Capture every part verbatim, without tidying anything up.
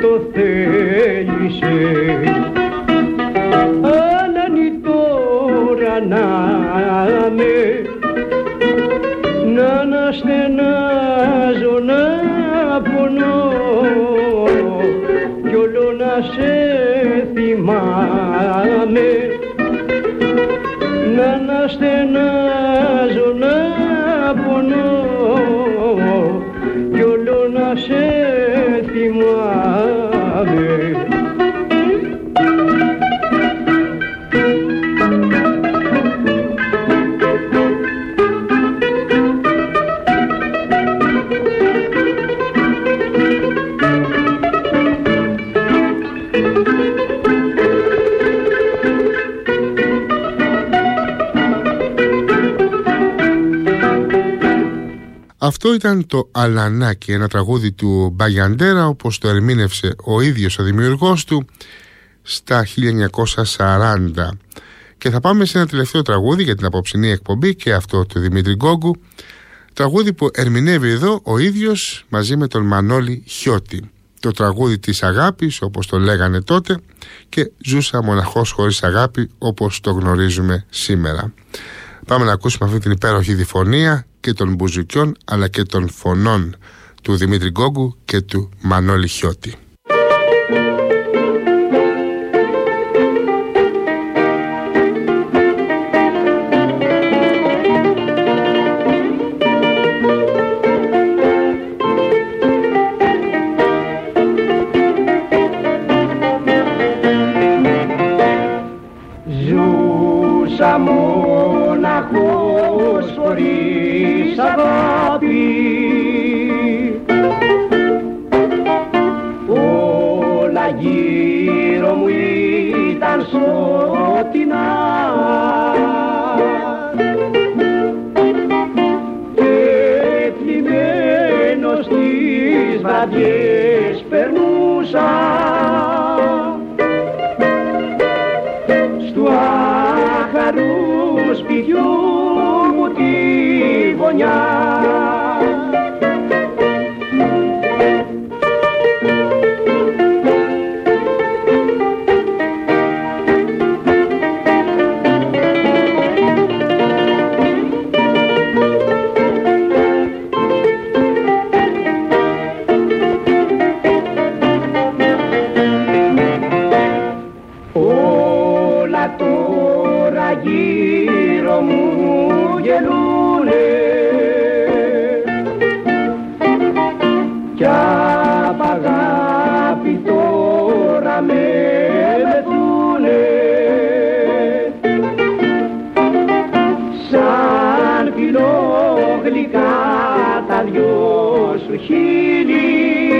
το θέλησε. Ανάνι τώρα να με, να αναστενάζω, να πονώ κι όλο να σε θυμάμαι, να αναστενάζω, να πονώ κι όλο να σε θυμάμαι. Αυτό ήταν το Αλανάκι, ένα τραγούδι του Μπαγιαντέρα, όπως το ερμήνευσε ο ίδιος ο δημιουργός του στα χίλια εννιακόσια σαράντα. Και θα πάμε σε ένα τελευταίο τραγούδι για την απόψινή εκπομπή, και αυτό του Δημήτρη Γκόγκου, τραγούδι που ερμηνεύει εδώ ο ίδιος μαζί με τον Μανώλη Χιώτη. Το τραγούδι της αγάπης, όπως το λέγανε τότε, και ζούσα μοναχός χωρίς αγάπη, όπως το γνωρίζουμε σήμερα. Πάμε να ακούσουμε αυτή την υπέροχη διφωνία και των μπουζουκιών αλλά και των φωνών του Δημήτρη Γκόγκου και του Μανώλη Χιώτη. Ζούσα μοναχός χωρίς αγάπη, όλα γύρω μου ήταν σκοτεινά και πλημμένος στις βραδιές περνούσα στου άχαρου σπιτιού μου τη γωνιά. Όλα τώρα γύρω μου γελούνε κι απ' αγάπη τώρα με μεθούνε, σαν φιλόγλυκά τα δυο σου χείλη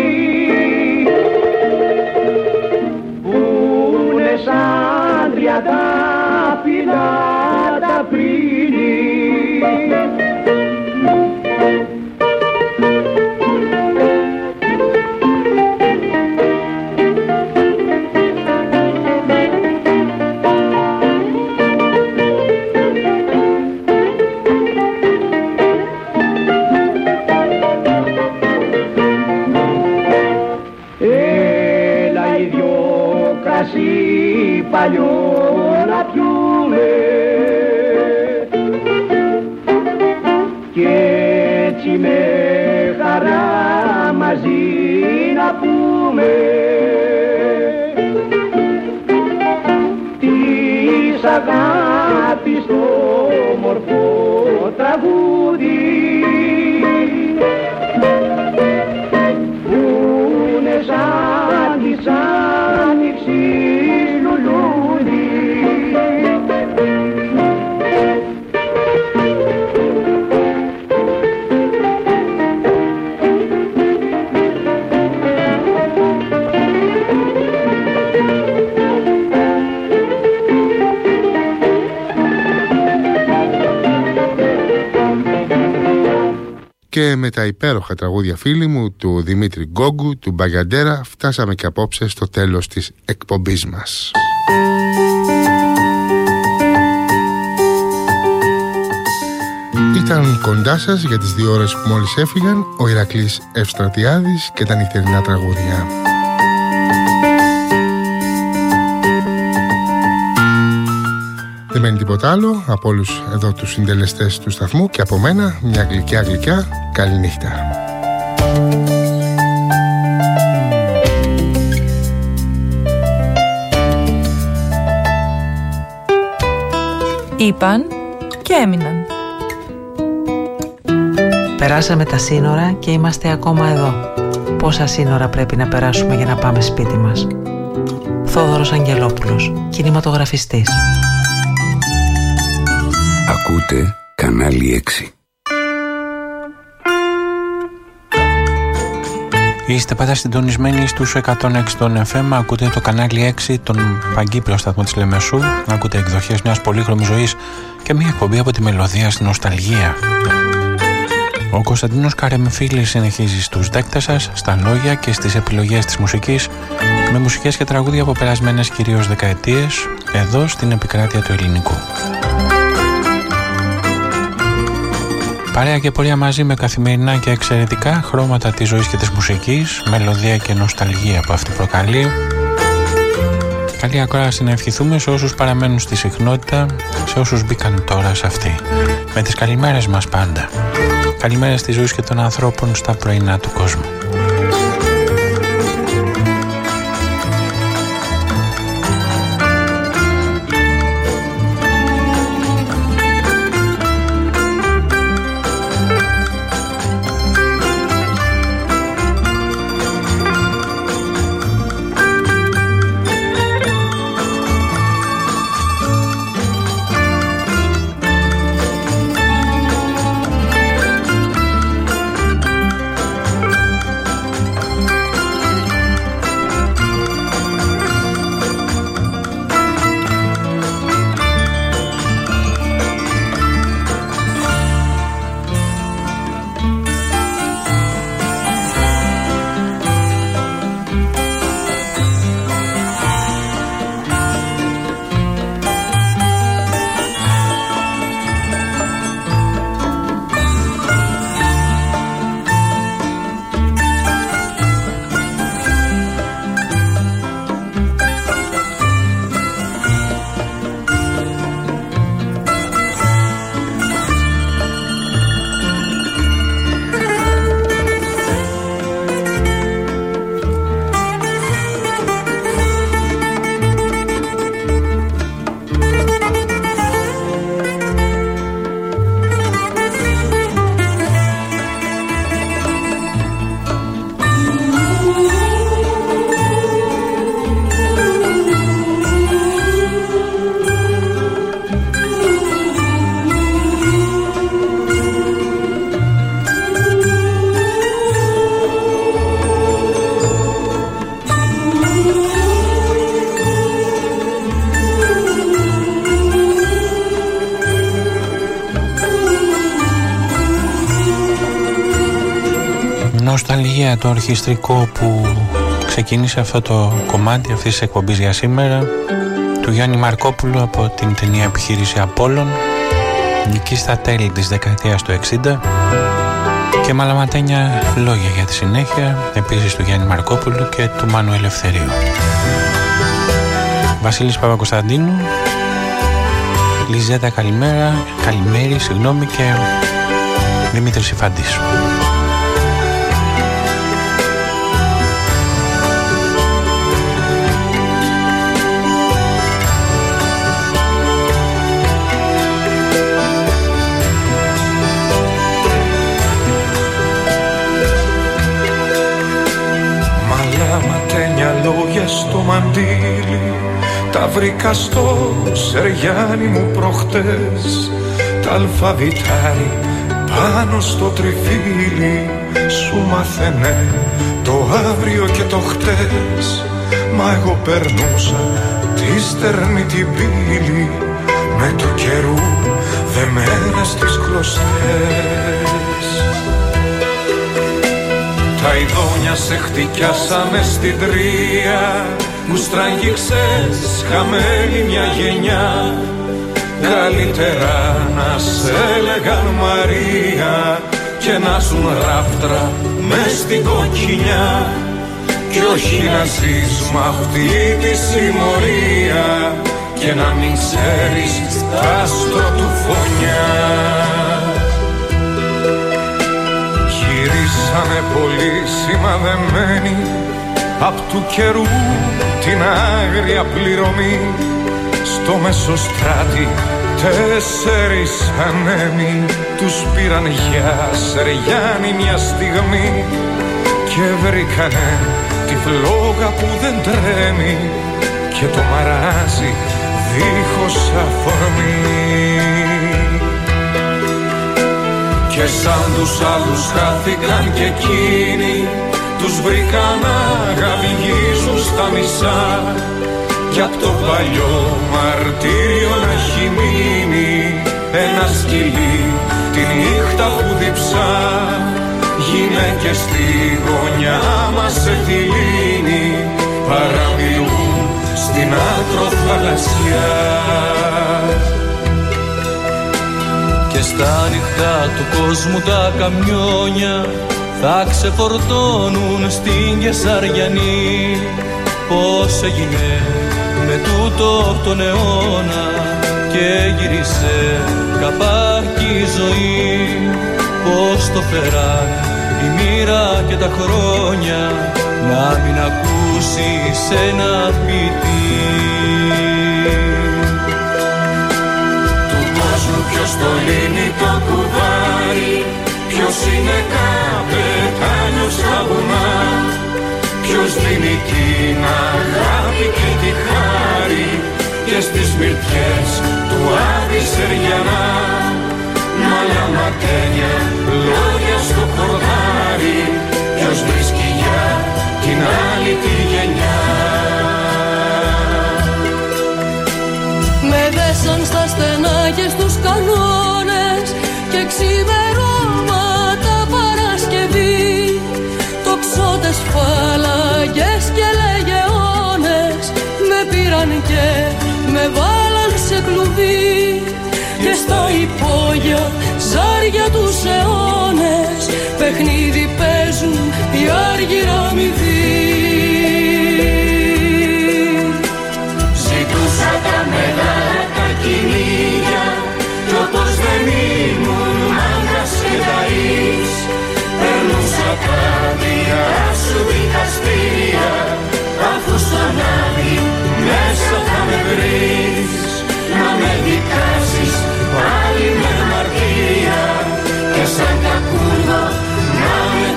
που είναι σαν τριαντάφυλλα τα πρίλη. Έλα οι δυο κρασί παλιό να πιούμε και έτσι με χαρά μαζί να πούμε της αγάπης το μορφό τραγούδι που είναι σαν της άνοιξης λουλούδι. Και με τα υπέροχα τραγούδια, φίλοι μου, του Δημήτρη Γκόγκου, του Μπαγιαντέρα, φτάσαμε και απόψε στο τέλος της εκπομπής μας. Ήταν κοντά σας για τις δύο ώρες που μόλις έφυγαν ο Ηρακλής Ευστρατιάδης και τα νυχτερινά τραγούδια. Δεν μένει τίποτα άλλο από όλους εδώ τους συντελεστές του σταθμού και από μένα μια γλυκιά γλυκιά καληνύχτα. Είπαν και έμειναν. Περάσαμε τα σύνορα και είμαστε ακόμα εδώ. Πόσα σύνορα πρέπει να περάσουμε για να πάμε σπίτι μας? Θόδωρος Αγγελόπουλος, κινηματογραφιστής. Ακούτε κανάλι έξι. Είστε πάντα συντονισμένοι στους εκατόν έξι των εφ εμ, ακούτε το κανάλι έξι, τον παγκύπριο σταθμό της Λεμεσού, ακούτε εκδοχές μιας πολύχρωμης ζωής και μια εκπομπή από τη μελωδία στην νοσταλγία. Ο Κωνσταντίνος Καρεμφίλης συνεχίζει στους δέκτες σας, στα λόγια και στις επιλογές της μουσικής, με μουσικές και τραγούδια από περασμένες κυρίως δεκαετίες, εδώ στην επικράτεια του ελληνικού. Παρέα και πορεία μαζί με καθημερινά και εξαιρετικά χρώματα της ζωής και της μουσικής, μελωδία και νοσταλγία που αυτή προκαλεί. Καλή ακρόαση να ευχηθούμε σε όσους παραμένουν στη συχνότητα, σε όσους μπήκαν τώρα σε αυτή. Με τις καλημέρες μας πάντα. Καλημέρες της ζωής και των ανθρώπων στα πρωινά του κόσμου. Νοσταλγία, το ορχιστρικό που ξεκίνησε αυτό το κομμάτι αυτής της εκπομπής για σήμερα, του Γιάννη Μαρκόπουλου από την ταινία Επιχείρηση Απόλλων, εκεί στα τέλη της δεκαετίας του εξήντα, και μαλαματένια λόγια για τη συνέχεια, επίσης του Γιάννη Μαρκόπουλου και του Μάνου Ελευθερίου. Βασίλης Παπακοσταντίνου, Λιζέτα καλημέρα, καλημέρι, συγγνώμη, και Δημήτρης Ιφαντής. Μαλαματένια λόγια στο μαντίλι, τα βρήκα στο Σεριάνι μου προχτές. Τα αλφαβητάρι πάνω στο τριφύλι σου μάθαινε το αύριο και το χτες. Μα εγώ περνούσα τη στερνή την πύλη, με του καιρού δεμένα στις κλωστές. Τα ειδόνια σε χτυκιάσανε στην τρία, μου στραγγίξες χαμένη μια γενιά. Καλύτερα να σε έλεγαν Μαρία και να ζουν ράφτρα μες στην κοκκινιά, κι όχι να ζεις μ' αυτή τη συμμορία και να μην ξέρεις τ' άστρο του φωνιά. Γυρίσανε πολύ σημαδεμένοι απ' του καιρού την άγρια πληρωμή. Στο Μεσοστράτη τέσσερις ανέμοι τους πήραν για Σεριάννη μια στιγμή και βρήκανε τη φλόγα που δεν τρέμει και το μαράζι δίχως αφορμή. Και σαν τους άλλους χάθηκαν και εκείνοι τους βρήκαν να γαβγίζουν στα μισά κι απ' το παλιό μαρτύριο να έχει μείνει ένα σκυλί τη νύχτα που διψά. Γυναίκες στη γωνιά μας σε θηλύνει παραμιλούν στην άκρο θαλασσιά. Και στα νυχτά του κόσμου τα καμιόνια θα ξεφορτώνουν στην Κεσαριανή. Πώς έγινε με τούτο τον αιώνα και γύρισε καπάκι η ζωή. Πώς το φέραν η μοίρα και τα χρόνια να μην ακούσεις ένα ποιητή. Του κόσμου ποιος το λύνει το κουβάρι, ποιος είναι καπετάνιος στα βουνά, ποιος δίνει την αγάπη και τη χάρη και στις μυρτιές του Άδη Σεριανά. Μαλλιά ματένια, λόγια στο χορδάρι, ποιος βρίσκει για την άλλη τη γενιά. Με δέσαν στα στενά και στους κανόνες και ξημερώματα Παρασκευή. Τοξότες, φάλαγγες και λεγεώνες με πήραν και με βάλαν σε κλουβί. Και στα υπόγεια ζάρια τους αιώνες παιχνίδι παίζουν οι άργυραμιδοί. Ζητούσα τα μεγάλα τα κυνήγια κι όπως δεν ήμουν μάγκας και ταΐς, περνούσα τα διά σου δικαστήρια αφού στον άδει μέσα θα με βρεις. Να με δικάσεις πάλι με μαρτύρια και σαν κακούδο να με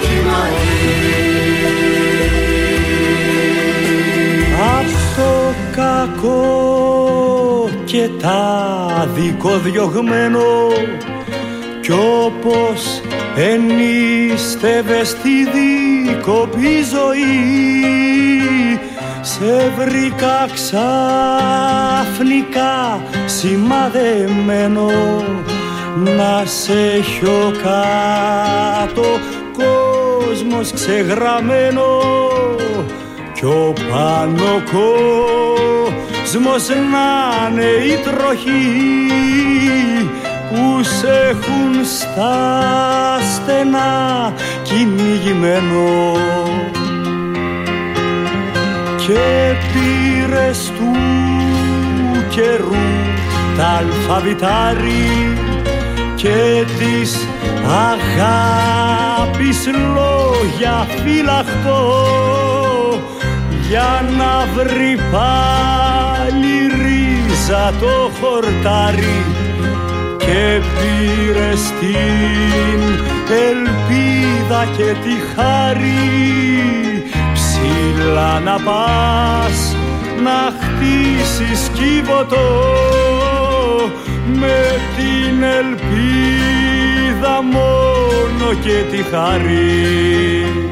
τιμωρείς. Απ' το κακό και τα δικοδιωγμένο κι όπως ενίστευες στη δίκοπη ζωή, σε βρήκα ξαφνικά σημαδεμένο να σε έχω κάτω κόσμος ξεγραμμένο κι ο πάνω κόσμος να είναι η τροχή που σε έχουν στα στενά κυνηγημένο. Και πήρες του καιρού τα αλφαβητάρι και της αγάπης λόγια φυλαχτό για να βρει πάλι ρίζα το χορτάρι. Και πήρες την ελπίδα και τη χάρη ψηλά να πας να χτίσεις κύβωτο με την ελπίδα μόνο και τη χαρή.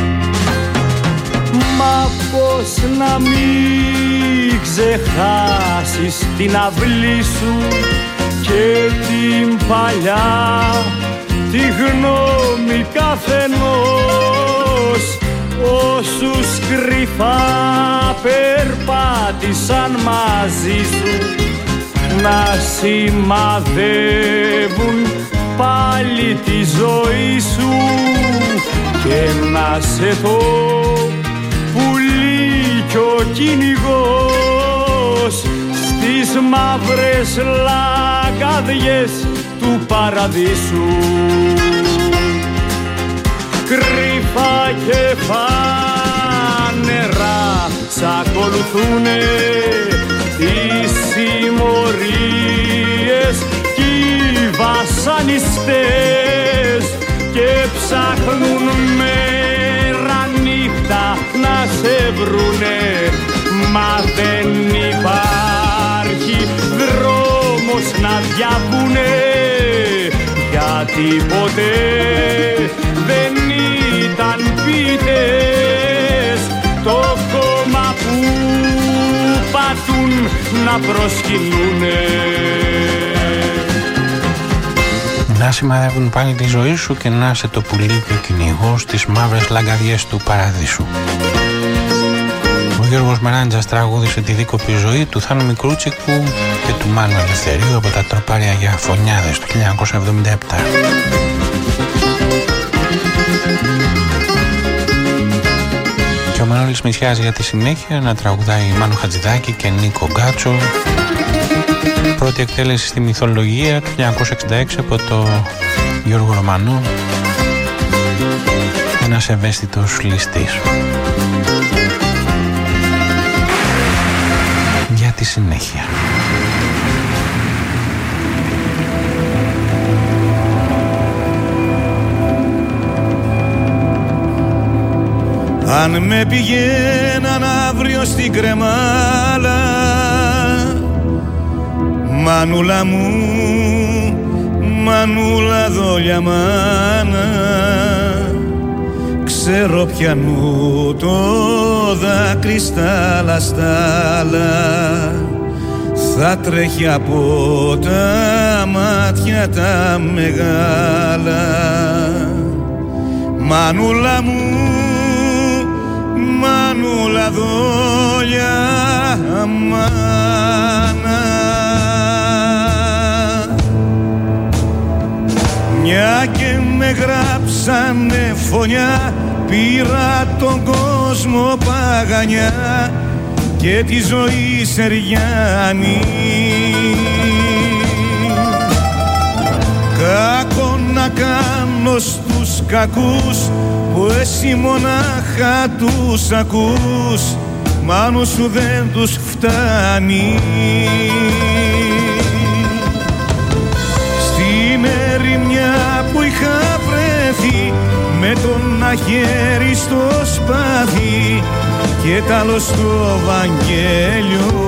Μα πώς να μην ξεχάσεις την αυλή σου και την παλιά τη γνώμη καθενός όσους κρυφά περπάτησαν μαζί σου να σημαδεύουν πάλι τη ζωή σου και να σε το πουλί κι ο κυνηγός στις τις μαύρες λαγκαδιές του παραδείσου. Κρυφά και φανερά σ' ακολουθούνε οι συμμορίες κι οι βασανιστές και ψάχνουν μέρα νύχτα να σε βρουνε, μα δεν υπάρχει δρόμος να διαβούνε, γιατί ποτέ δεν ήταν ποιητές το κόμμα που πατούν να προσκυνούνε. Να σημαδεύουν πάλι τη ζωή σου και να είσαι το πουλί και ο κυνηγός στις μαύρες λαγκαδιές του παραδείσου. Ο Γιώργος Μεράντζας τραγούδισε τη δίκοπη ζωή του Θάνου Μικρούτσικου και του Μάνου Ελευθερίου από τα Τροπάρια για Φωνιάδες του χίλια εννιακόσια εβδομήντα επτά. Και ο Μανώλης Μητσιάς για τη συνέχεια να τραγουδάει Μάνο Χατζηδάκη και Νίκο Γκάτσο. Πρώτη εκτέλεση στη μυθολογία του χίλια εννιακόσια εξήντα έξι από το Γιώργο Ρωμανό, ένας ευαίσθητος ληστής. Για τη συνέχεια. Αν με πηγαίναν αύριο στην Κρεμάλα, μανούλα μου, μανούλα δόλια μάνα, ξέρω πιανού το δάκρυ στα λαστάλα, θα τρέχει από τα μάτια τα μεγάλα. Μανούλα μου, μανούλα δόλια μάνα, μια και με γράψανε φωνιά, πήρα τον κόσμο παγανιά και τη ζωή σεριάνη. Κακό να κάνω στους κακούς που εσύ μονάχα τους ακούς, μάνο σου δεν τους φτάνει. Στην ερημιά που είχα βρεθεί με τον μαχαίρι στο σπάθι και τ' άλλο στο Βαγγέλιο,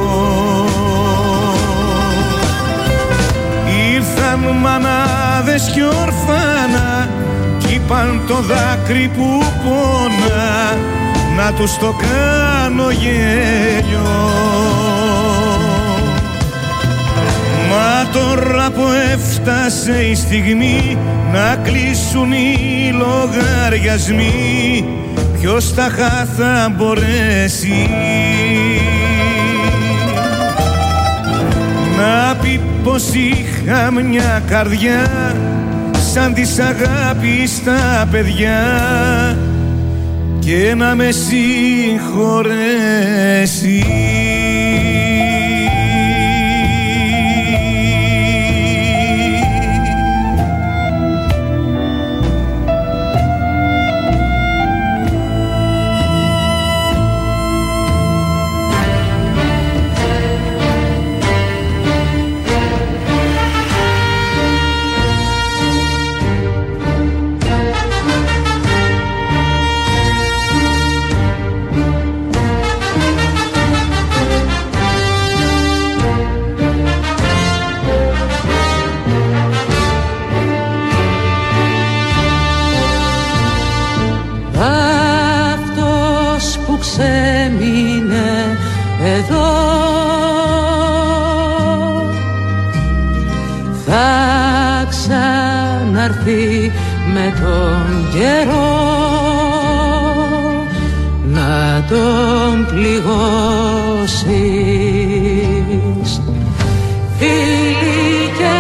ήρθαν μανάδες κι ορφάνα κι είπαν το δάκρυ που πόνα να τους το κάνω γέλιο. Μα τώρα που έφτασε η στιγμή να κλείσουν οι λογαριασμοί, ποιος τα θα μπορέσει να πει πως είχα μια καρδιά σαν της αγάπης τα παιδιά και να με συγχωρέσει. Ξέμεινε εδώ, θα ξαναρθεί με τον καιρό να τον πληγώσεις. Φίλοι και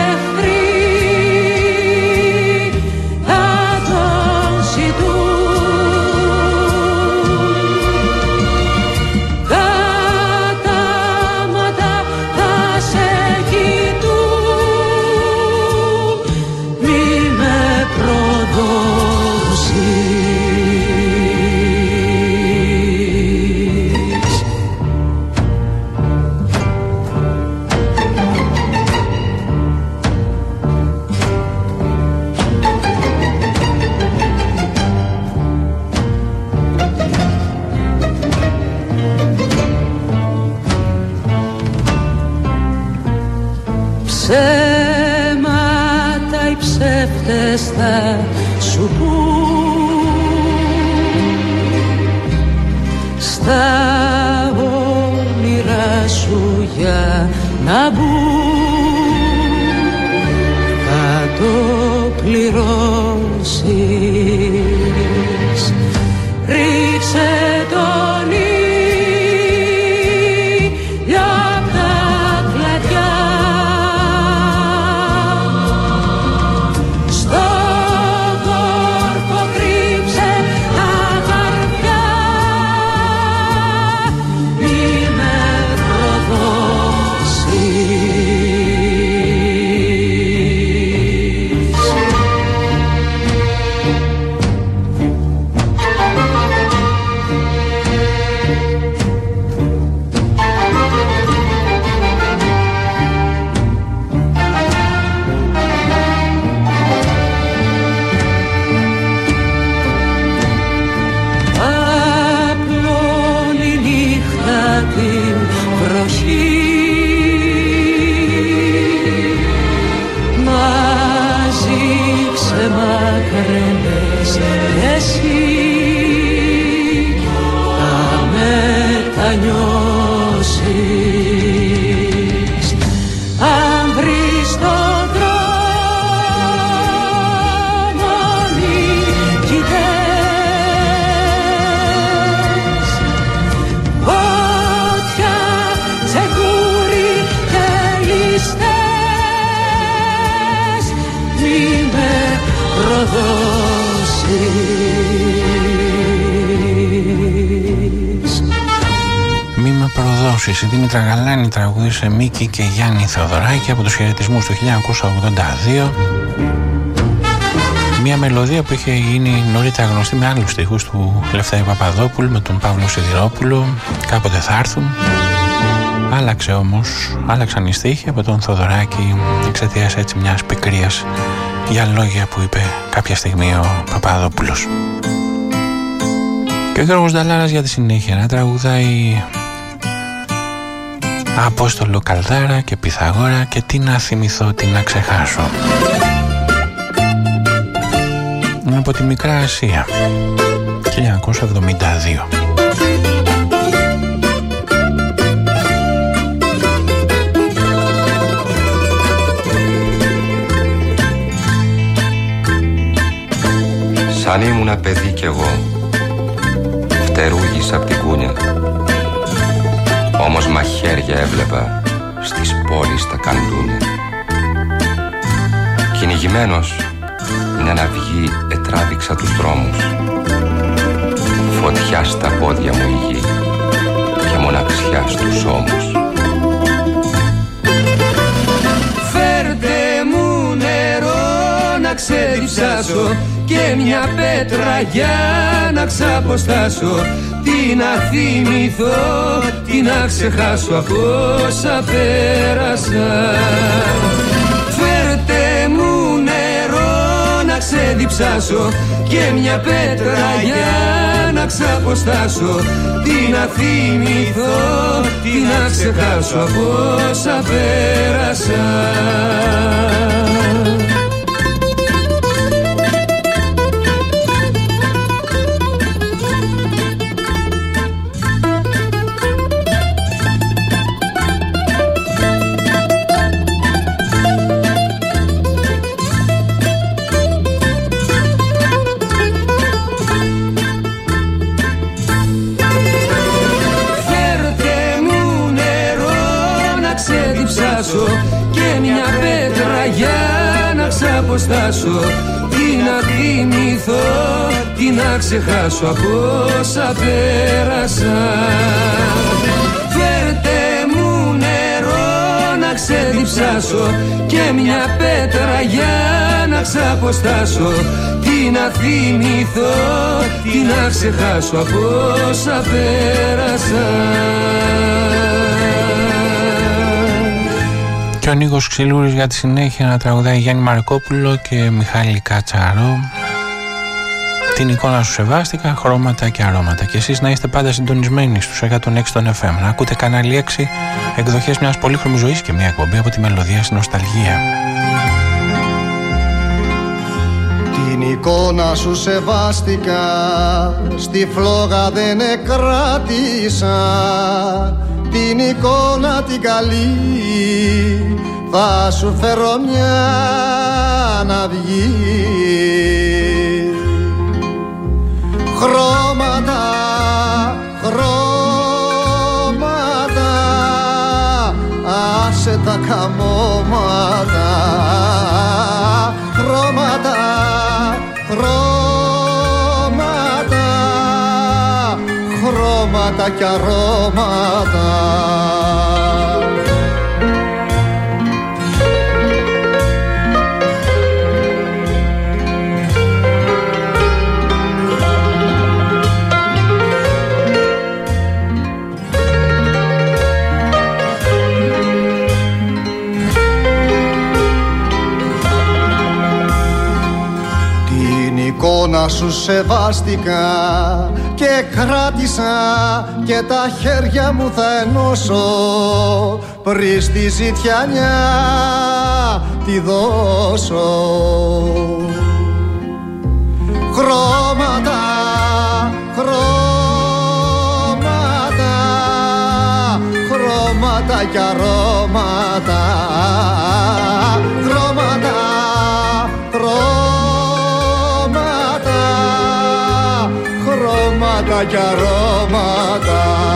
σε χτες θα σου πούν στα όνειρά σου για να μπουν, θα το πληρώσεις. Ρίξε τον ήλιο απ' τα κλαδιά, στον κόρπο κρύψε τα καρδιά, μη με προδώσεις. Απλώνει νύχτα την βροχή, μαζί ξεμακραίνες εσύ, θα μετανιώσεις αν βρεις τον δρόμο νικητές. Φώτια, τσεκούρι και ληστές, μη με προδώσεις. Μη με προδώσεις. Η Δήμητρα Γαλάνη τραγούδισε Μίκη και Γιάννη Θεοδωράκη από τους χαιρετισμούς του χίλια εννιακόσια ογδόντα δύο. Μια μελωδία που είχε γίνει νωρίτερα γνωστή με άλλους στίχους του Λευτέρη Παπαδόπουλου με τον Παύλο Σιδηρόπουλο. Κάποτε θα έρθουν. Άλλαξε όμως, άλλαξαν οι στίχοι από τον Θεοδωράκη εξαιτίας έτσι μιας πικρίας για λόγια που είπε κάποια στιγμή ο Παπαδόπουλος. Και ο Γιώργος Νταλάρας για τη συνέχεια να τραγουδάει Απόστολο Καλδάρα και Πυθαγόρα και τι να θυμηθώ, τι να ξεχάσω. Από τη Μικρά Ασία, χίλια εννιακόσια εβδομήντα δύο. Σαν ήμουνα παιδί κι εγώ, φτερούγησα απ' την κούνια, όμως μαχαίρια έβλεπα στις πόλεις τα καντούνια. Κυνηγημένος με ένα αυγή ετράβηξα τους δρόμους, φωτιά στα πόδια μου η γη και μοναξιά στους ώμους. Φέρτε μου νερό να ξεδιψάσω και μια πέτρα για να ξαποστάσω, τι να θυμηθώ, τι να ξεχάσω από όσα πέρασα. Φέρτε μου νερό να ξεδιψάσω και μια πέτρα για να ξαποστάσω, τι να θυμηθώ, τι να ξεχάσω από όσα πέρασα. Και μια πέτρα για να ξαποστάσω, τι να θυμηθώ, τι να ξεχάσω από όσα πέρασα. Φέρτε μου νερό να ξεδιψάσω και μια πέτρα για να ξαποστάσω, τι να θυμηθώ, τι να ξεχάσω από όσα πέρασα. Και ο Νίκος Ξυλούρης για τη συνέχεια να τραγουδάει Γιάννη Μαρκόπουλο και Μιχάλη Κατσαρό. Την εικόνα σου σεβάστηκα, χρώματα και αρώματα. Και εσείς να είστε πάντα συντονισμένοι στους εκατόν έξι των εφ εμ. Να ακούτε κανάλι έξι, εκδοχές μιας πολύχρωμης ζωής και μια εκπομπή από τη μελωδία στην νοσταλγία. Την εικόνα σου σεβάστηκα, στη φλόγα δεν εκράτησα. Την εικόνα την καλή θα σου φέρω μια να βγει. Χρώματα, χρώματα, άσε τα καμώματα. Χρώματα, χρώματα, χρώματα κι αρώματα. εικόνα σου σεβάστηκα και κράτησα και τα χέρια μου θα ενώσω πριν στη ζητιανιά τη δώσω. Χρώματα, χρώματα, χρώματα κι αρώματα. Χρώματα, χρώματα, χρώματα κι αρώματα.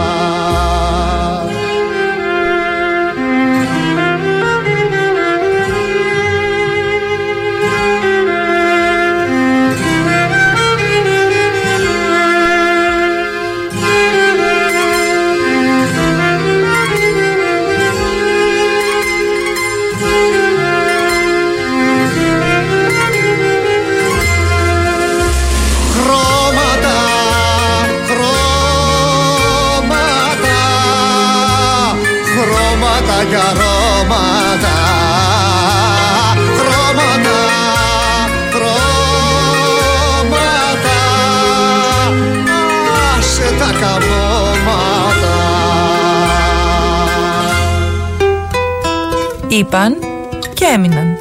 Για αρώματα, χρώματα, χρώματα, άσε τα καμώματα. Είπαν και έμειναν.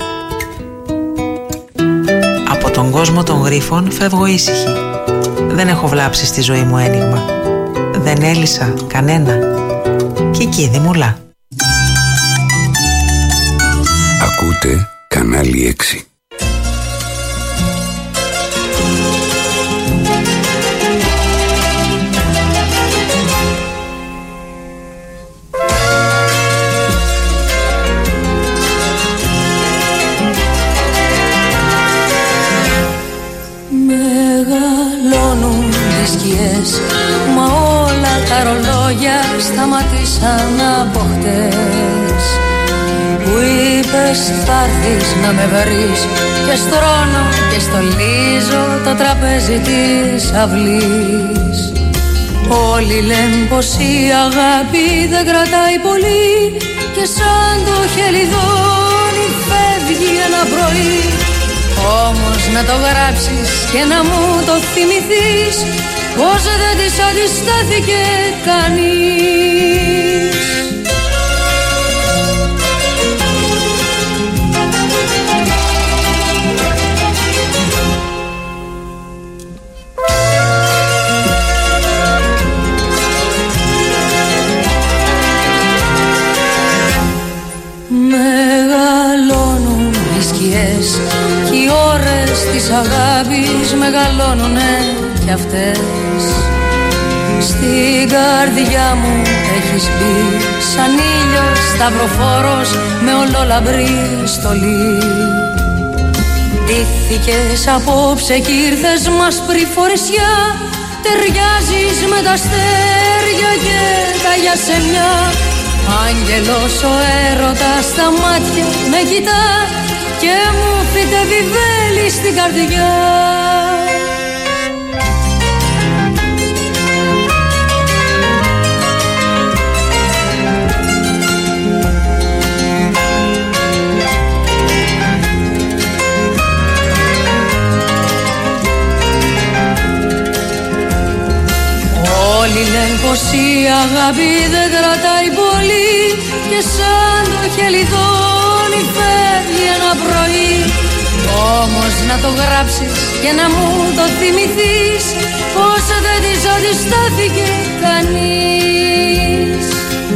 Από τον κόσμο των γρίφων φεύγω ήσυχη. Δεν έχω βλάψει στη ζωή μου ένιγμα. Δεν έλυσα κανένα. Κι εκεί δημουλά. Ακούτε κανάλι έξι. Μεγαλώνουν τις σκιές, μα όλα τα ρολόγια σταματήσαν από χτες. Που είπες θα έρθεις να με βρεις και στρώνω και στολίζω το τραπέζι της αυλής. Όλοι λένε πως η αγάπη δεν κρατάει πολύ και σαν το χελιδόνι φεύγει ένα πρωί. Όμως να το γράψεις και να μου το θυμηθείς πως δεν της αντιστάθηκε κανείς. Μεγαλώνουν οι σκιές κι οι ώρες της αγάπης μεγαλώνουνε κι αυτές. Στην καρδιά μου έχεις μπει σαν ήλιος σταυροφόρος με ολόλαμπρη στολή. Ντύθηκες απόψε κι ήρθες μασπρή φορεσιά. Ταιριάζεις με τα αστέρια και τα γιασεμιά. Άγγελος ο έρωτας στα μάτια με κοιτά και μου φυτεύει βέλη στην καρδιά. Όλοι λένε πως η αγάπη δεν κρατάει πολύ και σαν το χελιδόνι φεύγει ένα πρωί. Όμως να το γράψεις και να μου το θυμηθείς, πως δεν της αντιστάθηκε κανείς.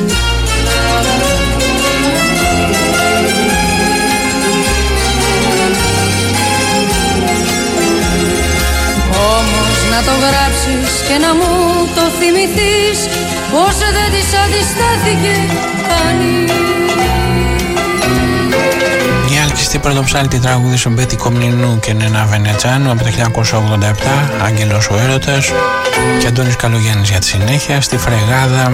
Όμως να το γράψεις και να μου το θυμηθείς, πως δεν της αντιστάθηκε κανείς. Η Άλκηστη πρωτοψάλτη τραγούδι στον Μπέτη Κομνηνού και Νένα Βενετσάνου από το χίλια εννιακόσια ογδόντα επτά, Άγγελος ο Έρωτας, και Αντώνης Καλογιάννης για τη συνέχεια. Στη Φρεγάδα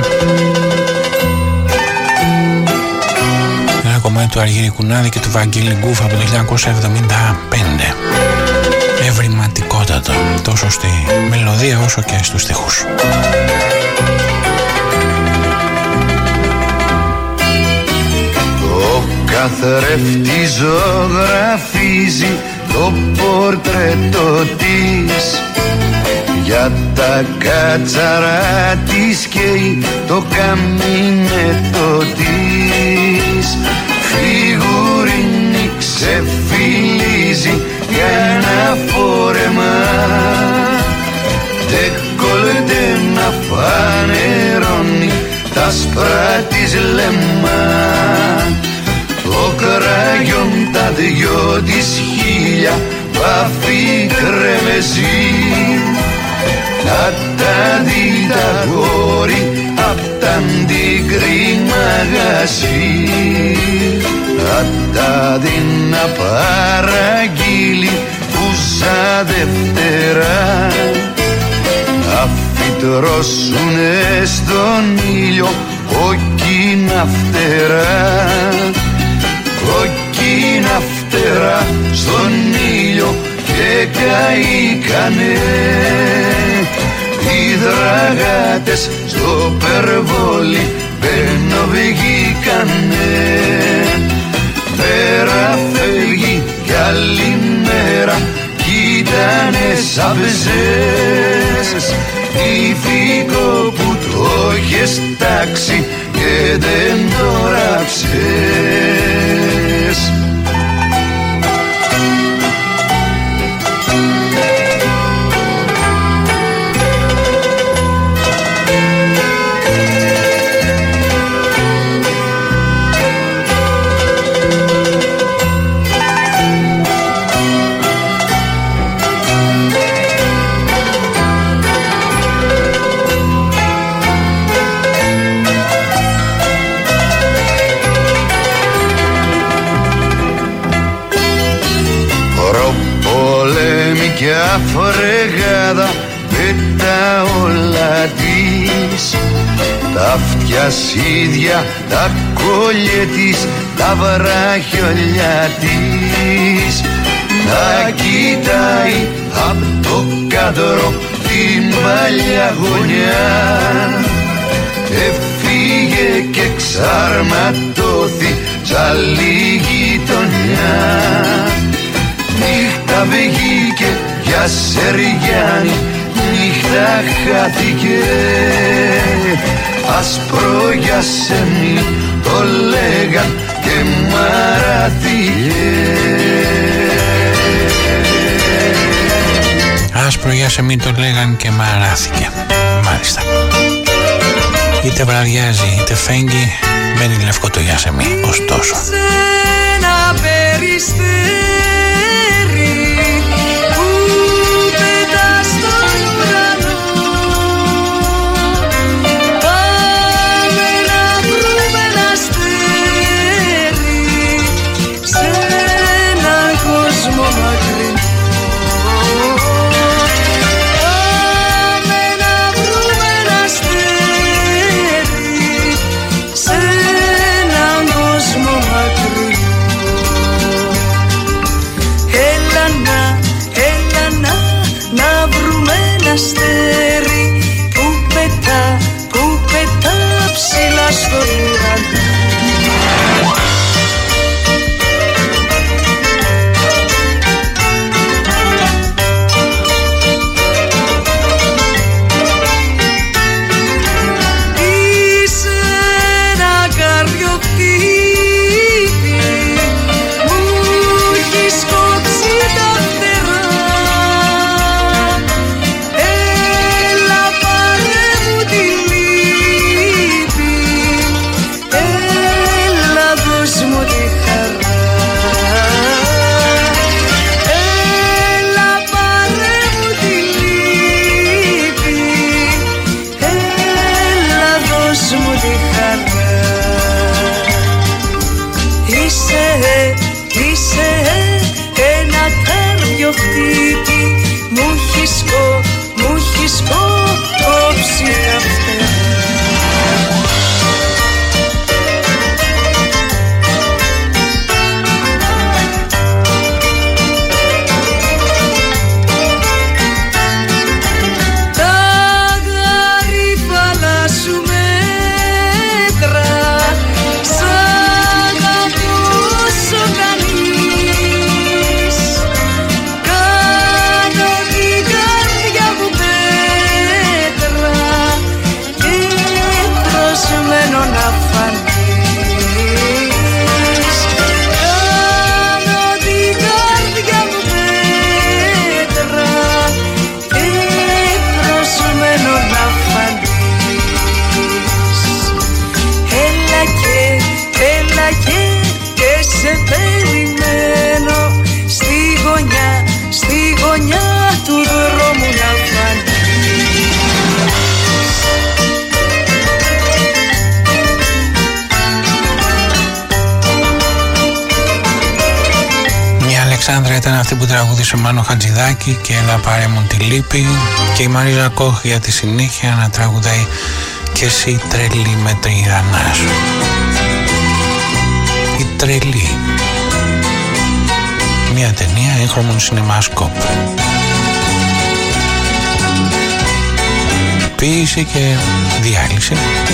ένα κομμάτι του Αργύρη Κουνάδη και του Βαγγέλη Γκούφα από το χίλια εννιακόσια εβδομήντα πέντε. Ευρηματικότατο τόσο στη μελωδία όσο και στους στίχους. Ο καθρέφτης ζωγραφίζει το πορτρέτο της, για τα κάτσαρα της καίει το καμίνετο της. Φιγουρίνι ξεφυλίζει για ένα φόρεμα, ντεκολτέ να φανερώνει τα σπρά της λεμά. Το κράγιον τα δυο της χίλια βαφή κρεμεζή, να τα δει τα γόρι απ' τα αντίκρι μαγαζί. Να τα δει να παραγγείλει ούσα Δευτέρα, να φυτρώσουνε στον ήλιο κόκκινα φτερά. Κόκκινα φτερά στον ήλιο και καήκανε οι δραγάτες στο περβόλι μπαίνω βγήκανε. Πέρα φεύγει κι άλλη μέρα κι ήτανε σαμπεζές, ηφικό που το έχεις τάξει και δεν το ράψες. Κι αφρεγάδα με τα όλα της, τα αυτιά σίδια, τα κόλλια της, τα βράχιολιά της. Να κοιτάει απ' το κάδρο την παλιά γωνιά, έφυγε και ξαρματώθη σ' άλλη γειτονιά. Νύχτα βγήκε για Σεριάννη, νύχτα χάθηκε, άσπρο για σεμί το λέγαν και μαράθηκε. Άσπρο για σεμί το λέγαν και μαράθηκε. Μάλιστα. Είτε βραδιάζει είτε φέγγει, μένει λευκό το για σεμί. Ωστόσο ένα περιστέρι που πετά στον ουρανό, πάμε να βρούμε ένα αστέρι σε έναν κόσμο μακρινό. Πάμε να βρούμε ένα αστέρι σε έναν κόσμο μακρινό. τη χαρά. Είσαι, είσαι ένα κάρδιο χτύπη, μου έχεις κο, μου έχεις κόψει τα φτερά. Αλεξάνδρα ήταν αυτή που τραγούδισε Μάνο Χατζηδάκη και Έλα πάρε μου τη λύπη, και η Μαρίζα Κόχ για τη συνέχεια να τραγουδάει Και εσύ τρελή με τριρανά σου. Η τρελή, μια ταινία έγχρωμων σινεμάσκοπ. Ποίηση και διάλυση,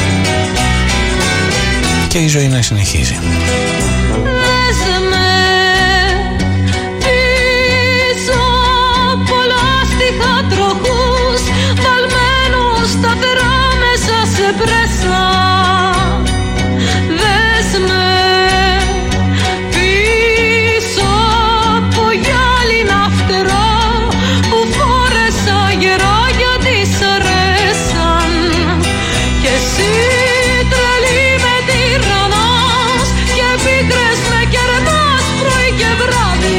και η ζωή να συνεχίζει. Τροχούς βαλμένους σταθερά μέσα σε πρέσα. Δες με πίσω από γυάλινα φτερά που φόρεσα γερά γιατί σ' αρέσαν. Και εσύ τρελή με τυραννάς και πίκρες με κερνάς πρωί και βράδυ.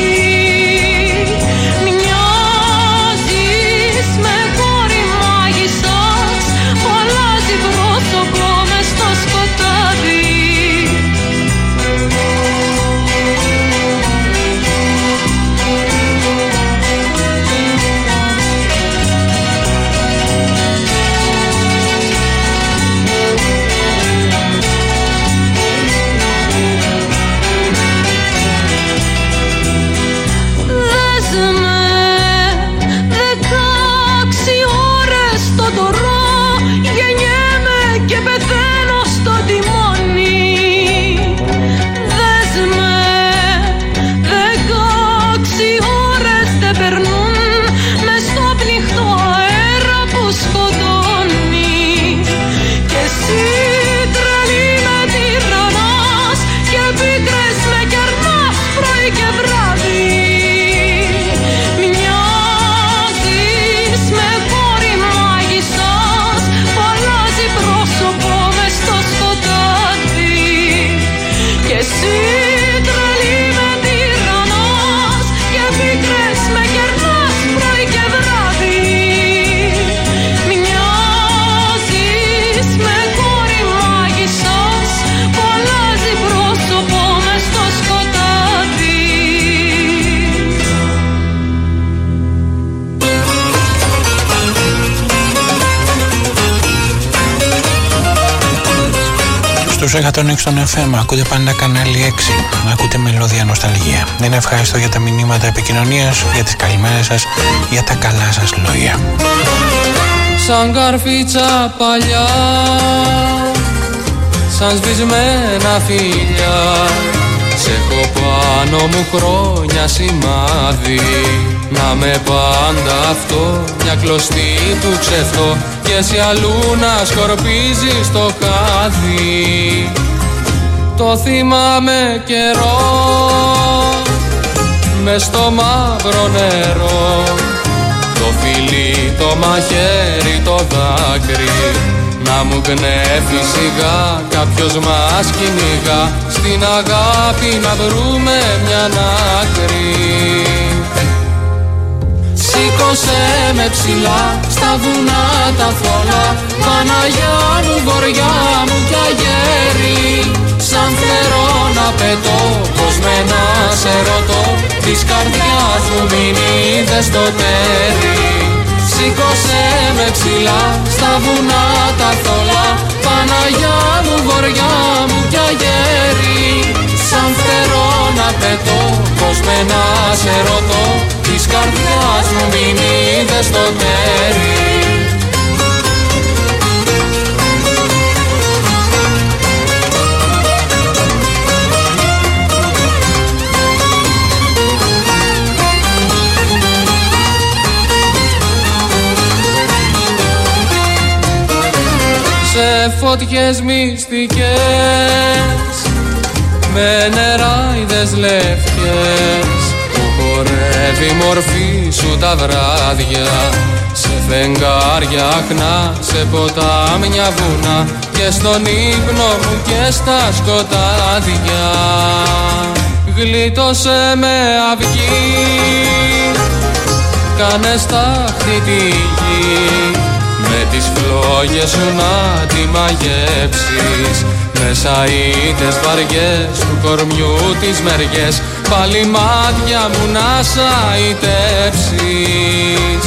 Στους εκατόν έξι των εφ εμ ακούτε πάντα κανάλι έξι. Ακούτε μελώδια νοσταλγία. Είναι ευχαριστώ για τα μηνύματα επικοινωνίας, για τις καλημέρες σας, για τα καλά σας λόγια. Σαν καρφίτσα παλιά, σαν σβησμένα φιλιά, σ' έχω πάνω μου χρόνια σημάδι. Να με πάντα αυτό, μια κλωστή που ξεφτώ, και εσύ αλλού να σκορπίζεις το χάδι. Το θυμάμαι καιρό, μες στο μαύρο νερό, το φιλί, το μαχαίρι, το δάκρυ, να μου γνέφει σιγά, κάποιος μας κυνηγά, στην αγάπη να βρούμε μια άκρη. Σήκωσέ με ψηλά, στα βουνά τα θολά, Παναγιά μου, βοριά μου κι αγέρι. Σαν φτερό να πετώ, πως με να σε ρωτώ, της καρδιάς μου μην είδες το τέρι. Σήκωσέ με ψηλά στα βουνά τα θολά, Παναγιά μου, βοριά μου κι αγέρι. Σαν φτερό να πετώ, πως με να σε ρωτώ, της καρδιάς μου μην είδες το τέρι. Σε φωτιές μυστικές, με νεράιδες λευκές, που χορεύει η μορφή σου τα βράδια. Σε φεγγάρια αχνά, σε ποτάμια βουνά, και στον ύπνο μου και στα σκοτάδια. Γλίτωσε με αυγή, κάνε στάχτη τη γη, με τις φλόγες σου να τη μαγέψεις. Με σαΐτες βαριές του κορμιού τις μεριές, πάλι μάτια μου να σαΐτεψεις.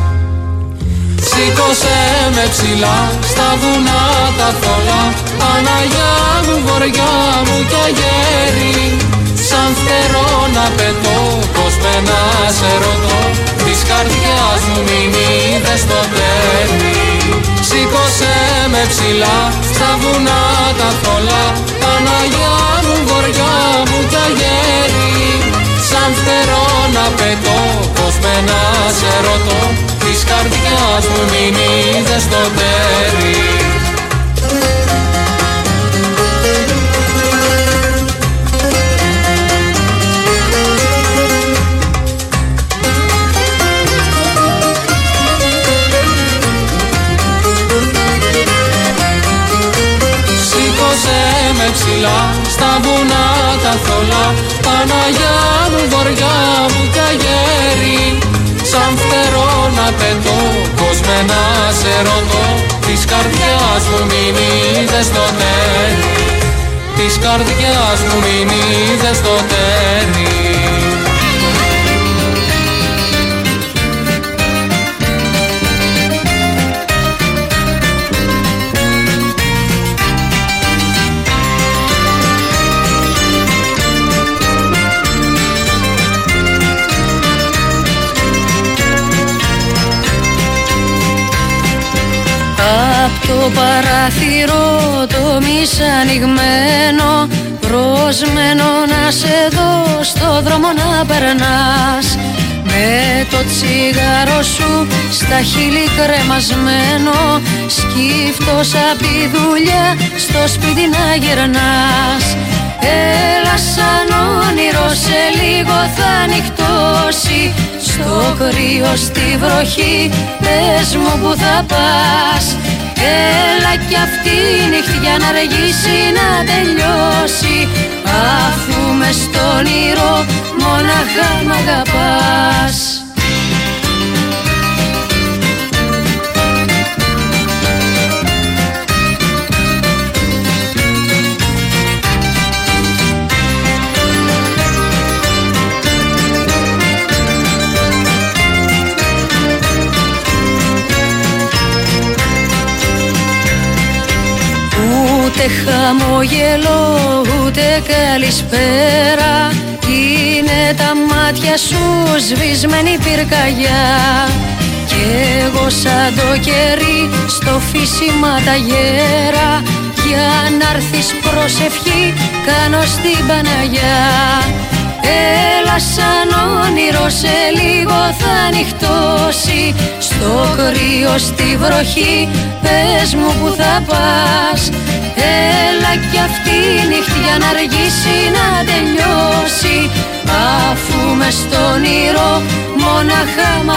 Σήκωσέ με ψηλά στα βουνά τα θολά, Παναγιά μου, βοριά μου κι αγέρι. Σαν φτερό να πετώ, πως με να σε ρωτώ, της καρδιάς μου μην είδες το τέρι. Σήκωσέ με ψηλά στα βουνά τα θολά, Παναγιά μου, βοριά μου κι αγέρι. Σαν φτερό να πετώ, πως με να σε ρωτώ, της καρδιάς μου μην είδες το τέρι. Ψηλά στα βουνά τα θολά, Παναγιά μου, βοριά μου κι αγέρι. Σαν φτερό να πετώ, πως με να σε ρωτώ, της καρδιάς μου μην είδες το τέρι. Της καρδιάς μου μην είδες το τέρι. Απ' το παράθυρο το μισανοιγμένο, προσμένο να σε δω στο δρόμο να περνάς, με το τσιγάρο σου στα χείλη κρεμασμένο, σκύφτος απ' τη δουλειά στο σπίτι να γυρνάς. Έλα σαν όνειρο, σε λίγο θα νυχτώσει, στο κρύο στη βροχή πες μου που θα πας. Έλα κι αυτή η νυχτιά να αργήσει να τελειώσει, αφού μες στο όνειρο μόναχα μ' αγαπάς. Ούτε χαμόγελο, ούτε καλησπέρα, είναι τα μάτια σου σβησμένη πυρκαγιά. Κι εγώ σαν το κερί στο φύσιμα τα γέρα, για να'ρθεις προσευχή κάνω στην Παναγιά. Έλα σαν όνειρο, σε λίγο θα νυχτώσει, στο κρύο στη βροχή πες μου που θα πας. Έλα κι αυτή η νυχτιά να αργήσει να τελειώσει, αφού μες στο όνειρο μόναχα μ'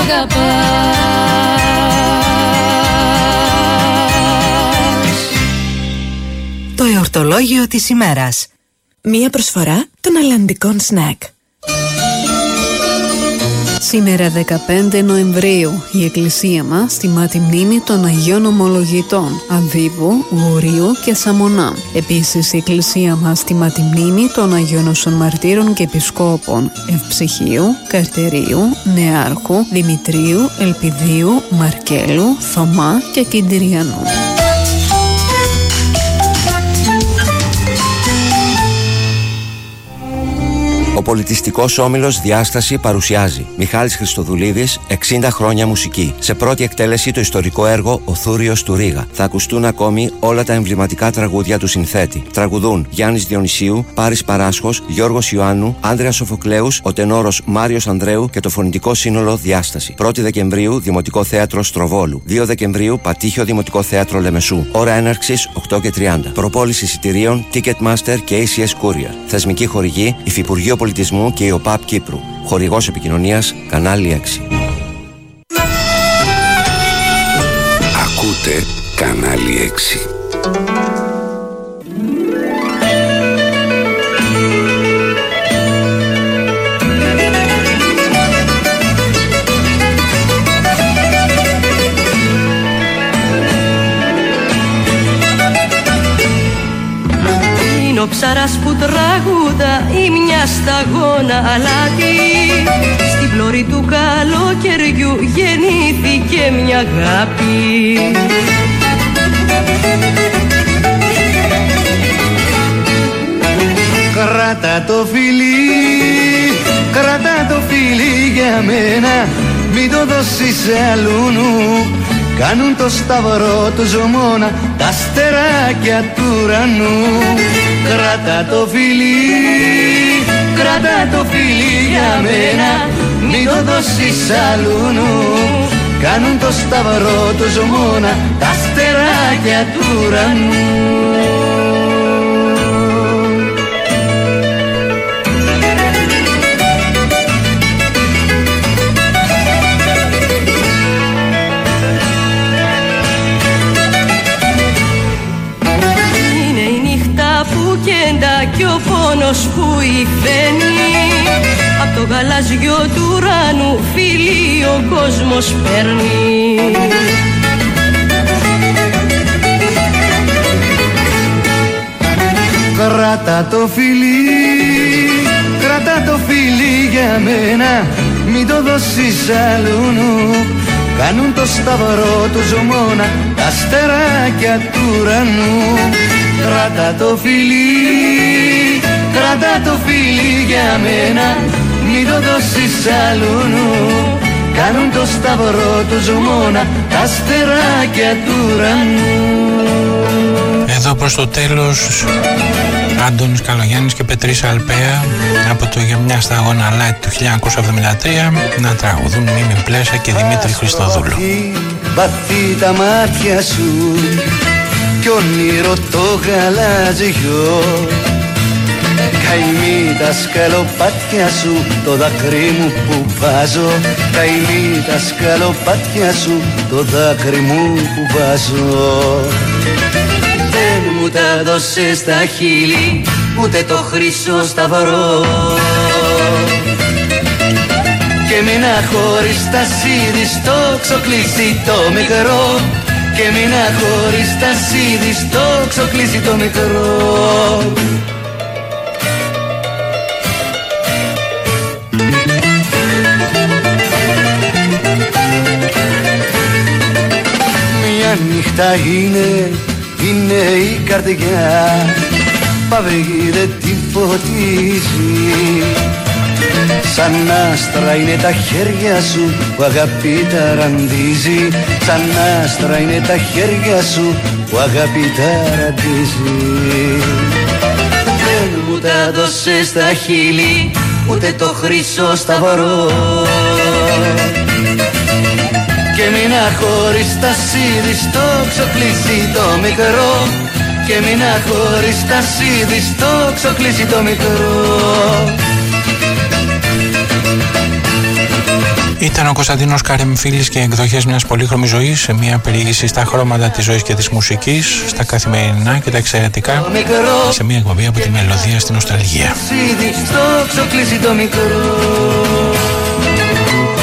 αγαπάς. Το εορτολόγιο της ημέρας. Μία προσφορά των αλλαντικών σνακ. Σήμερα δεκαπέντε Νοεμβρίου η εκκλησία μας τιμά τη μνήμη των Αγίων Ομολογητών Αβίβου, Γουρίου και Σαμονά. Επίσης η εκκλησία μας τιμά τη μνήμη των Αγίων Όσων Μαρτύρων και Επισκόπων Ευψυχίου, Καρτερίου, Νεάρχου, Δημητρίου, Ελπιδίου, Μαρκέλου, Θωμά και Κιντηριανού. Ο πολιτιστικός όμιλος Διάσταση παρουσιάζει Μιχάλης Χριστοδουλίδης, εξήντα χρόνια μουσική. Σε πρώτη εκτέλεση το ιστορικό έργο Ο Θούριος του Ρήγα. Θα ακουστούν ακόμη όλα τα εμβληματικά τραγούδια του συνθέτη. Τραγουδούν Γιάννης Διονυσίου, Πάρης Παράσχος, Γιώργος Ιωάννου, Άνδρεας Σοφοκλέους, ο τενόρος Μάριος Ανδρέου και το φωνητικό σύνολο Διάσταση. πρώτη Δεκεμβρίου Δημοτικό Θέατρο Στροβόλου. δύο Δεκεμβρίου Πατήχιο Δημοτικό Θέατρο Λεμεσού. Ώρα έναρξης οκτώ και τριάντα. Προπόληση εισιτηρίων Ticketmaster και έι σι ες Courier. Θεσμική χορηγή Υφυπουργείο Πολιτισμού και η ΟΠΑΠ Κύπρου. Χορηγός επικοινωνίας Κανάλι έξι. Ακούτε Κανάλι έξι. Ο ψαράς που τραγούδα ή μια σταγόνα αλάτι, στην πλώρη του καλοκαιριού γεννήθηκε μια αγάπη. Κράτα το φιλί, κράτα το φιλί για μένα, μην το δώσεις σε αλλούνου. Κάνουν το σταυρό του ζωμόνα τα αστεράκια του ουρανού. Κράτα το φιλί, κράτα το φιλί για μένα, μην το δώσεις αλλούνου. Κάνουν το σταυρό του ζωμόνα τα αστεράκια του ουρανού. Και ο πόνος που υφαίνει απ' το γαλάζιο του ουρανού φίλοι ο κόσμος παίρνει. Κράτα το φιλί, κράτα το φιλί για μένα, μην το δώσεις αλλούνου. Κάνουν το σταυρό του ζωμόνα τα αστεράκια του ουρανού. Κράτα το φιλί, κράτα το φιλί για μένα, μην το δώσεις αλλούνου. Κάνουν το σταυρό του ζωμόνα τα αστεράκια του ουρανού. Εδώ προς το τέλος Άντωνης Καλογιάννης και Πετρίσα Αλπαία από το «Για μια σταγόνα Light» του χίλια εννιακόσια εβδομήντα τρία να τραγουδούν Μίμη Πλέσα και Δημήτρη Χριστοδούλου. Βαθύ τα μάτια σου κι όνειρο το γαλάζιο, καημή τα σκαλοπάτια σου, το δάκρυ μου που βάζω. Καημή τα σκαλοπάτια σου, το δάκρυ μου που βάζω. Δεν μου τα δώσες στα χείλη, ούτε το χρυσό σταυρό, και μείνα χωρίς τα σίδη στο ξοκλήσι το μικρό. Και μείνα χωρίς τα σίδη στο ξοκλήσι το μικρό. Μια νύχτα είναι, είναι η καρδιά, παβεγεί δεν τη φωτίζει. Σαν άστρα είναι τα χέρια σου που αγάπη ταραντίζει. Σαν άστρα είναι τα χέρια σου που αγάπη ταραντίζει. Δεν μου τα δώσες στα χείλη, ούτε το χρυσό σταυρό, και μείνα χωρίς τα σίδη στο ξοκλήσι το μικρό. Και μείνα χωρίς τα σίδη στο ξοκλήσι το μικρό. Ήταν ο Κωνσταντίνος Καρεμφίλης και εκδοχές μιας πολύχρωμης ζωής, σε μια περιήγηση στα χρώματα της ζωής και της μουσικής, στα καθημερινά και τα εξαιρετικά, σε μια εκπομπή από τη μελωδία στην νοσταλγία. Στο ξοκλήσι το μικρό.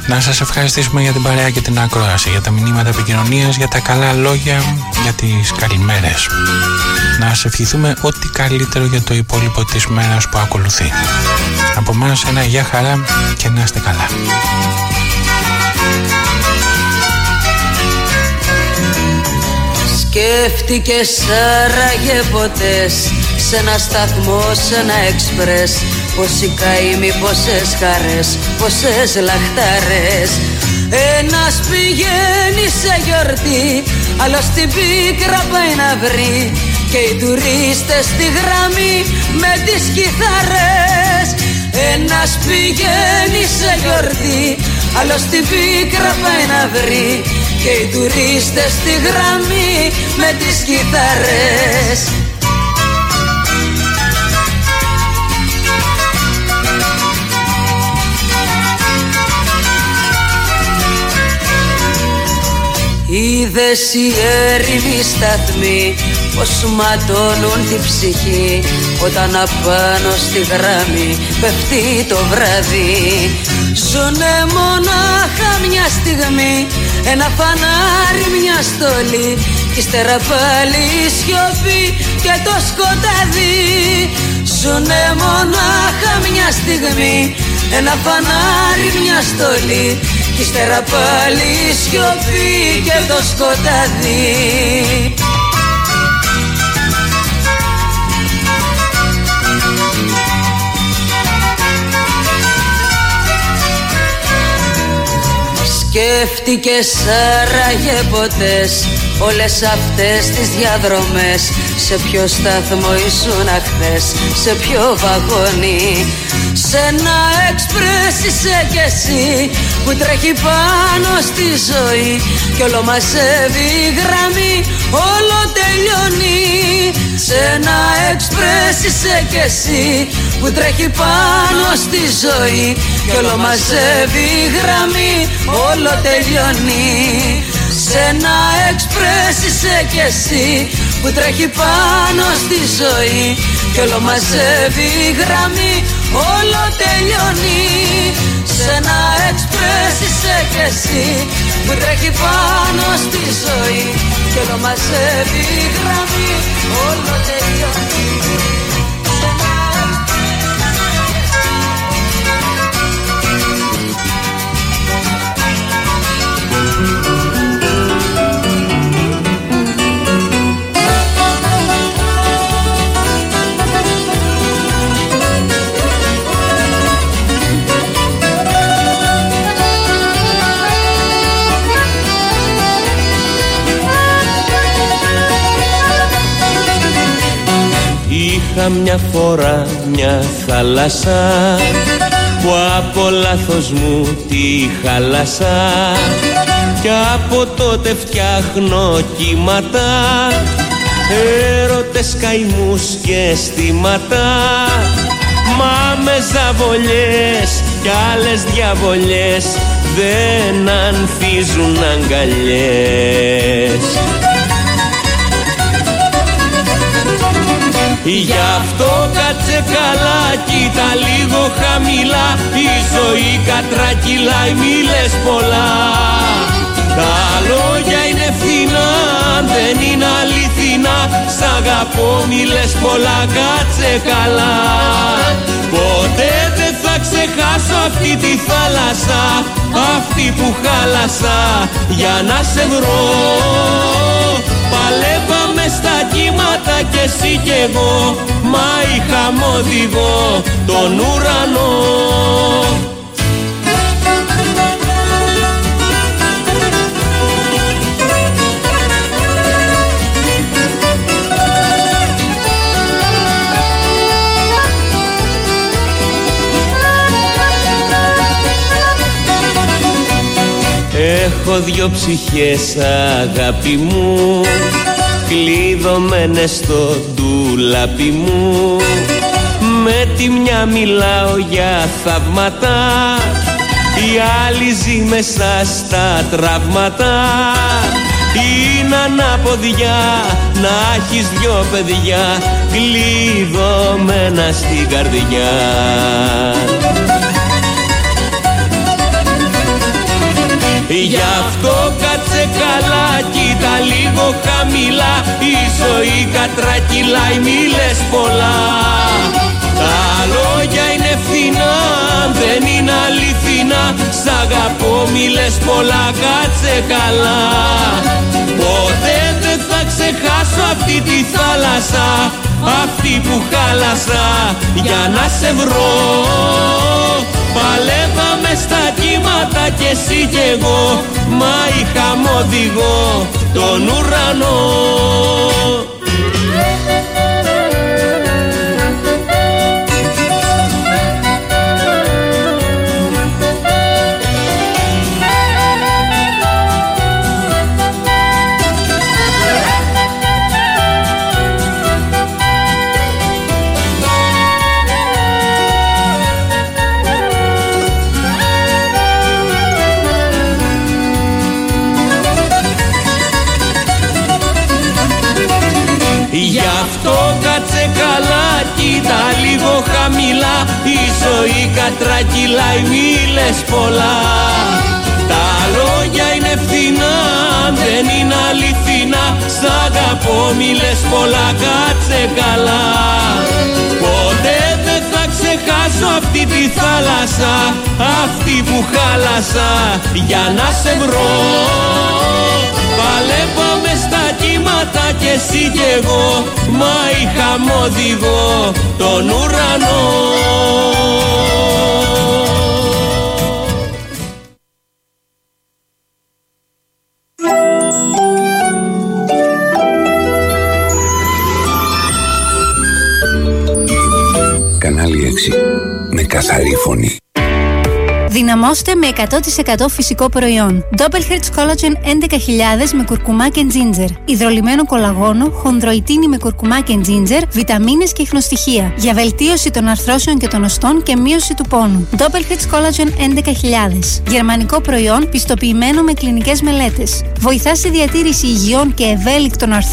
Να σας ευχαριστήσουμε για την παρέα και την ακρόαση, για τα μηνύματα επικοινωνίας, για τα καλά λόγια, για τις καλημέρες. Να σας ευχηθούμε ό,τι καλύτερο για το υπόλοιπο της μέρας που ακολουθεί. Από εμάς ένα γεια χαρά και να είστε καλά. Σκέφτηκες άραγε ποτέ σε ένα σταθμό, σε ένα εξπρές, πόσοι καημοί, πόσες χαρές, πόσες λαχτάρες. Ένας πηγαίνει σε γιορτή, άλλος την πίκρα πάει να βρει, και οι τουρίστες στη γραμμή με τις κιθάρες. Ένας πηγαίνει σε γιορτή, άλλος την πίκρα πάει να βρει, και οι τουρίστες στη γραμμή με τις κιθάρες. Είδες οι έρημοι σταθμοί πως ματώνουν την ψυχή, όταν απάνω στη γραμμή πέφτει το βράδυ. Ζουνε μονάχα μια στιγμή, ένα φανάρι, μια στολή, κι ύστερα πάλι η σιωπή και το σκοτάδι. Ζουνε μονάχα μια στιγμή, ένα φανάρι, μια στολή, κι ύστερα πάλι η σιωπή και το σκοτάδι. Σκέφτηκες άραγε ποτέ όλες αυτές τις διαδρομές, σε ποιο σταθμό ήσουν χθες, σε ποιο βαγόνι. Σ' ένα εξπρές είσαι κι εσύ που τρέχει πάνω στη ζωή, κι όλο μαζεύει η γραμμή, όλο τελειώνει. Σ' ένα εξπρές είσαι κι εσύ που τρέχει πάνω στη ζωή, κι όλο μαζεύει η γραμμή, όλο τελειώνει. Σ' ένα εξπρές είσαι κι εσύ που τρέχει πάνω στη ζωή, κι όλο μαζεύει η γραμμή, όλο τελειώνει. Σ' ένα εξπρές είσαι κι εσύ που τρέχει πάνω στη ζωή, κι όλο μαζεύει η γραμμή, όλο τελειώνει. Είχα μια φορά μια θάλασσα που από λάθος μου τη χάλασα, κι από τότε φτιάχνω κύματα, έρωτες, καημούς και αισθήματα. Μα με ζαβολιές κι άλλες διαβολιές δεν ανθίζουν αγκαλιές. Γι' αυτό κάτσε καλά, κοίτα λίγο χαμηλά, η ζωή κατρακυλάει, μη λες πολλά. Τα λόγια είναι φθηνά, δεν είναι αληθινά, σ' αγαπώ, μη λες πολλά, κάτσε καλά. Ποτέ δεν θα ξεχάσω αυτή τη θάλασσα, αυτή που χάλασα για να σε βρω. Παλεύαμε στα κύματα κι εσύ κι εγώ, μα είχαμε οδηγό τον ουρανό. Έχω δυο ψυχές αγάπη μου, κλειδωμένες στο ντουλάπι μου. Με τη μια μιλάω για θαύματα, η άλλη ζει μέσα στα τραύματα. Είναι ανάποδια να έχεις δυο παιδιά, κλειδωμένα στην καρδιά. Γι' αυτό κάτσε καλά, κοίτα λίγο χαμηλά, η ζωή κατρακυλάει, μη λες πολλά. Τα λόγια είναι φθηνά, δεν είναι αληθινά, σ' αγαπώ μη λες πολλά, κάτσε καλά. Ποτέ δεν θα ξεχάσω αυτή τη θάλασσα, αυτή που χάλασα για να σε βρω. Παλεύαμε στα κύματα κι εσύ κι εγώ, μα είχα μ' οδηγό τον ουρανό. Γι' αυτό κάτσε καλά, κοίτα λίγο χαμηλά, η ζωή κατρακυλάει, μη λες πολλά. Τα λόγια είναι φθηνά, δεν είναι αληθινά, σ' αγαπώ μη λες πολλά, κάτσε καλά. Ποτέ δεν θα ξεχάσω αυτή τη θάλασσα, αυτή που χάλασα για να σε βρω. Παλεύαμε στα κύματα κι εσύ κι εγώ, μα είχα μ' οδηγό τον ουρανό. Κανάλι έξι, με καθαρή φωνή. Δυναμώστε με εκατό τοις εκατό φυσικό προϊόν. Doppelhertz Collagen έντεκα χιλιάδες με κουρκουμά και τζίντζερ. Υδρολυμμένο κολαγόνο, χονδροϊτίνη με κουρκουμά και τζίντζερ, βιταμίνες και ιχνοστοιχεία. Για βελτίωση των αρθρώσεων και των οστών και μείωση του πόνου. Doppelhertz Collagen έντεκα χιλιάδες. Γερμανικό προϊόν πιστοποιημένο με κλινικές μελέτες. Βοηθά στη διατήρηση υγιών και ευέλικτων αρθρώσεων